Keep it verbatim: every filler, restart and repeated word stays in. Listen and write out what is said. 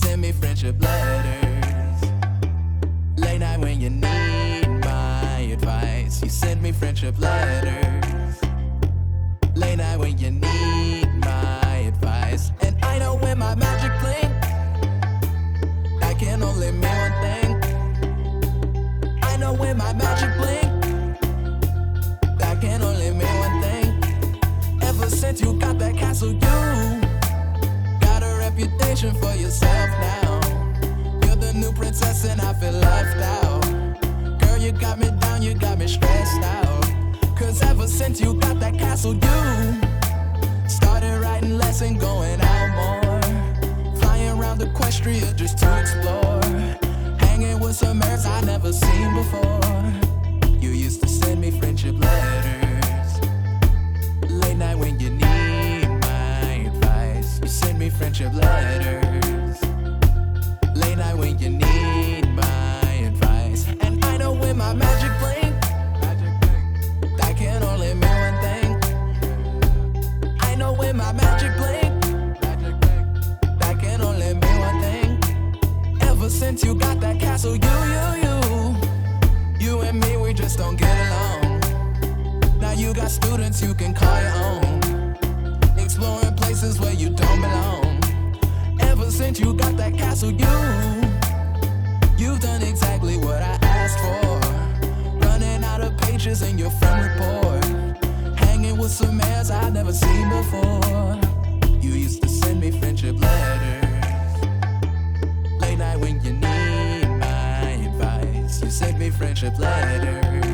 send me friendship letters. Late night when you need my advice, you send me friendship letters. Late night when you need my advice. And I know when my magic blink, that can only mean one thing. I know when my magic blink, that can only mean one thing. Ever since you got that castle, you got a reputation for yourself now. You're the new princess and I feel left out. Girl, you got me down, you got me stressed out. Cause ever since you got that castle, you started writing less and going out more. Flying around Equestria just to explore. Hanging with some airs I never seen before. You used to send me friendship letters. Late night when you need my advice, you send me friendship letters. Late night when you need my advice. And I know when my magic blink, that can only mean one thing. I know when my magic blink, that can only mean one thing. Ever since you got that castle, you, you, you, you and me, we just don't get along. Now you got students you can call your own, exploring places where you don't belong. Ever since you got that castle, you, you've done exactly what I asked for. Running out of pages in your friend report. Hanging with some airs I've never seen before. You used to send me friendship letters. Late night when you need my advice, you send me friendship letters.